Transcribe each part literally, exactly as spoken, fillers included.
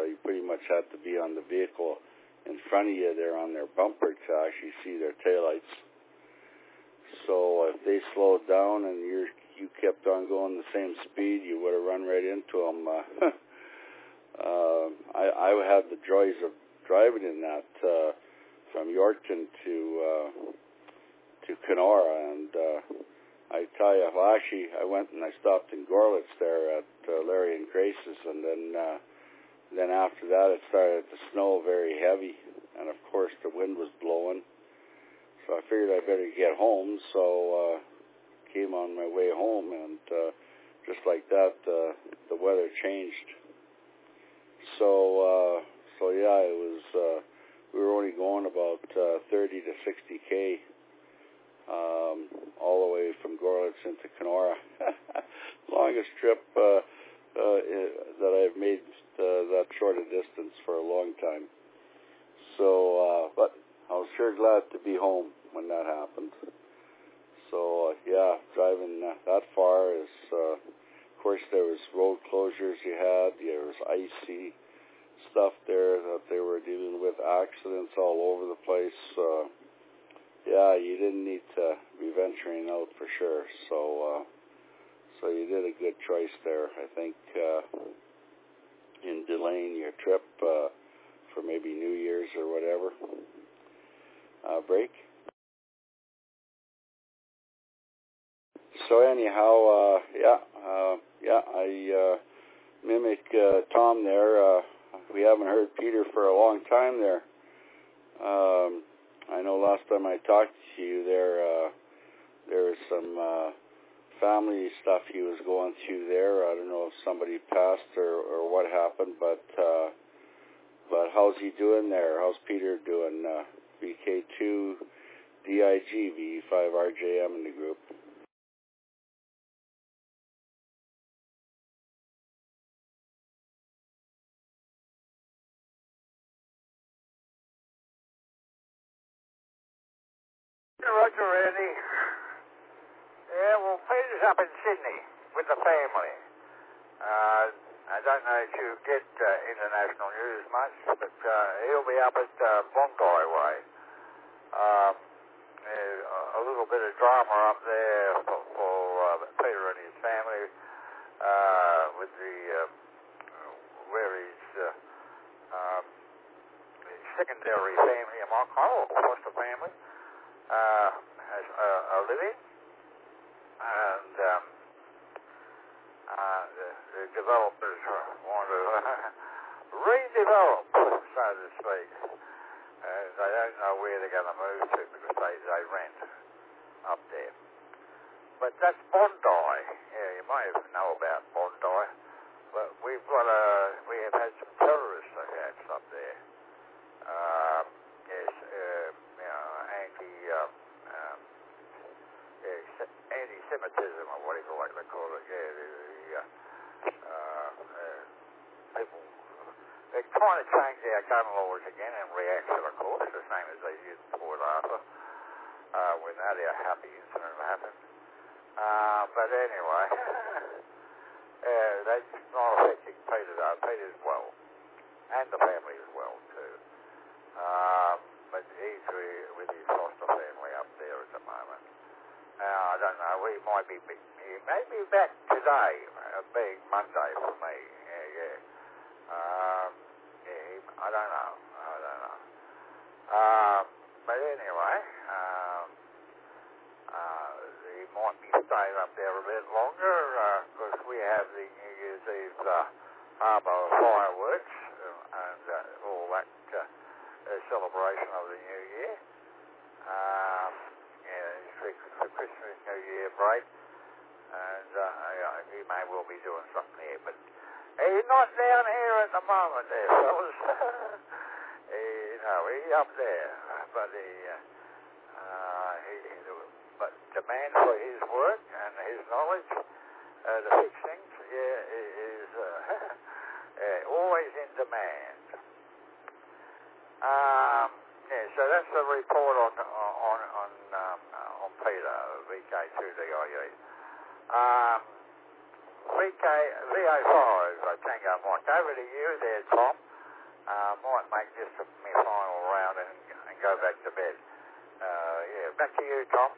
uh, you pretty much had to be on the vehicle in front of you there on their bumper to actually see their taillights. So if they slowed down and you you kept on going the same speed, you would have run right into them. Uh, uh, I, I had the joys of driving in that uh, from Yorkton to uh, to Kenora, and uh, I tell you, well, actually, I went and I stopped in Gorlitz there at uh, Larry and Grace's, and then uh, then after that it started to snow very heavy, and of course the wind was blowing. So I figured I better get home, so uh, came on my way home, and uh, just like that, uh, the weather changed. So, uh, so yeah, it was. Uh, we were only going about uh, thirty to sixty k, um, all the way from Gorlitz into Kenora. Longest trip uh, uh, that I've made uh, that short a distance for a long time. So, uh, but I was sure glad to be home when that happened. So, uh, yeah, driving uh, that far is, uh, of course, there was road closures you had. There was icy stuff there that they were dealing with, accidents all over the place. Uh, yeah, you didn't need to be venturing out for sure. So, uh, so you did a good choice there, I think, uh, in delaying your trip uh, for maybe New Year's or whatever. Uh, break. So anyhow, uh, yeah, uh, yeah, I uh, mimic uh, Tom there. Uh, we haven't heard Peter for a long time there. Um, I know last time I talked to you there, uh, there was some uh, family stuff he was going through there. I don't know if somebody passed or, or what happened, but uh, but how's he doing there? How's Peter doing? Uh, V K two D I G, V E five R J M in the group. Roger, Randy. Yeah, well, Peter's up in Sydney with the family. Uh, I don't know if you get uh, international news much, but uh, he'll be up at uh, Bondi Way. Um, a little bit of drama up there for, for uh, Peter and his family uh, with the uh, where his, uh, um, his secondary family, am I call it, foster family, uh, has uh, a living, and um, uh, the, the developers want to redevelop, so to speak. And they don't know where they're going to move to because they, they rent up there. But that's Bondi. Yeah, you may know about Bondi. But we've got a, we have had some terrorist attacks up there. Um, yes, uh, you know, anti, uh, um, yeah, anti-Semitism or what do you like to call it? Yeah, the, the, uh, uh, uh, people. They're trying to change our gun laws again in reaction, of course, the same as they did in Port Arthur, uh, when that happy incident happened. Uh, but anyway, uh, that's not affecting Peter, though. Peter's well, and the family as well, too. Um, but he's with his foster family up there at the moment. Now, I don't know, he might be, he may be back today, uh, being Monday for me. Yeah, yeah. Um, yeah, I don't know. I don't know. Um, but anyway, um, uh, he might be staying up there a bit longer because uh, we have the New Year's Eve uh, harbour fireworks uh, and uh, all that uh, uh, celebration of the New Year. Um, yeah, the Christmas New Year break, and uh, he may well be doing something here, but he's not down here at the moment there, fellas. he, no, he's up there. But he, uh, uh, he, but demand for his work and his knowledge uh, to fix things, yeah, is uh, yeah, always in demand. Um, yeah, so that's the report on on on um, on Peter, V K two D I E. Um. V K, V O five, Tango Mike. Over to you there, Tom. uh, might make this my final round and, and go back to bed. Uh, yeah, back to you, Tom.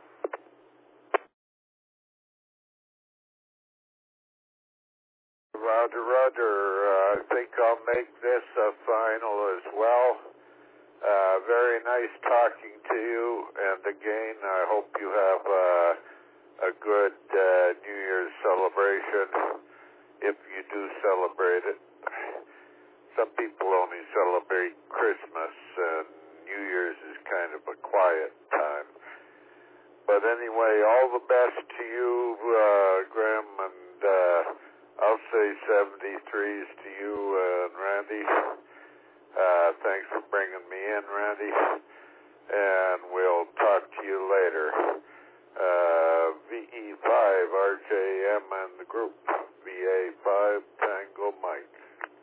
Roger, Roger. Uh, I think I'll make this a final as well. Uh, very nice talking to you, and again, I hope you have uh, a good uh, New Year's celebration, if you do celebrate it. Some people only celebrate Christmas, and New Year's is kind of a quiet time. But anyway, all the best to you, uh, Graham, and uh, I'll say seventy-threes to you uh, and Randy. Uh, thanks for bringing me in, Randy, and we'll talk to you later. Uh, V E five R J M and the group, V A five Tango Mike.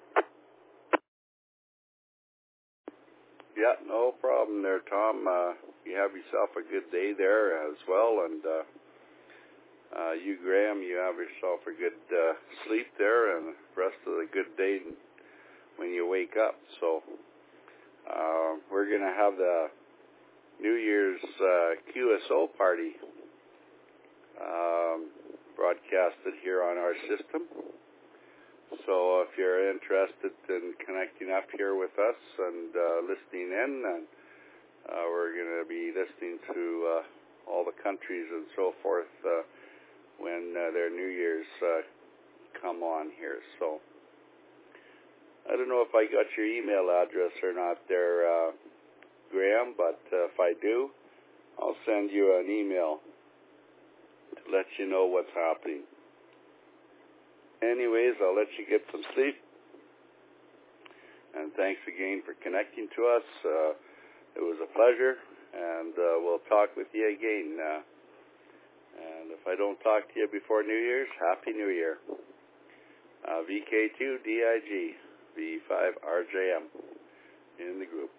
Yeah, no problem there, Tom. Uh, you have yourself a good day there as well, and uh, uh, you, Graham, you have yourself a good uh, sleep there, and the rest of the good day when you wake up. So uh, we're going to have the New Year's uh, Q S O party um, broadcasted here on our system. So if you're interested in connecting up here with us and uh, listening in, and uh, we're going to be listening to uh, all the countries and so forth uh, when uh, their New Year's uh, come on here. So I don't know if I got your email address or not there, uh, Graham, but uh, if I do, I'll send you an email to let you know what's happening. Anyways, I'll let you get some sleep. And thanks again for connecting to us. Uh, it was a pleasure, and uh, we'll talk with you again. Uh, and if I don't talk to you before New Year's, Happy New Year. Uh, V K two D I G, V five R J M in the group.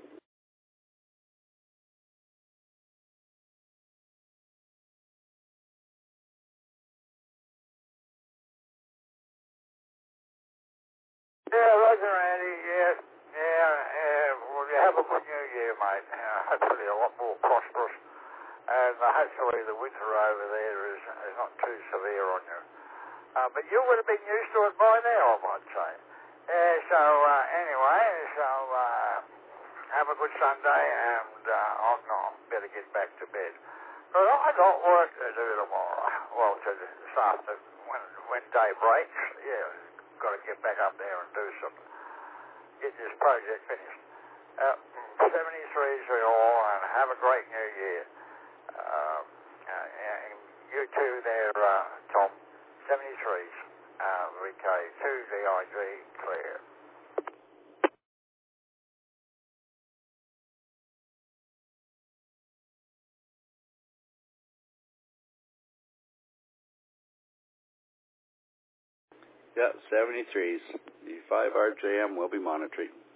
Yeah, Roger, Randy. Yeah, yeah. Uh, well, you have a good New Year, mate. Uh, hopefully a lot more prosperous, and uh, hopefully the winter over there is, is not too severe on you. Uh, but you would have been used to it by now, I might say. Uh, so uh, anyway, so uh, have a good Sunday, and uh, I'm not better get back to bed. But I got work to do tomorrow. Well, to this afternoon when when day breaks. Yeah. Got to get back up there and do some, get this project finished. Uh, seventy-threes we all, and have a great New Year. Um, uh, and you too there, uh, Tom. seventy-threes, uh, V K two D I G, clear. Yeah, seventy-threes. V five R J M will be monitoring.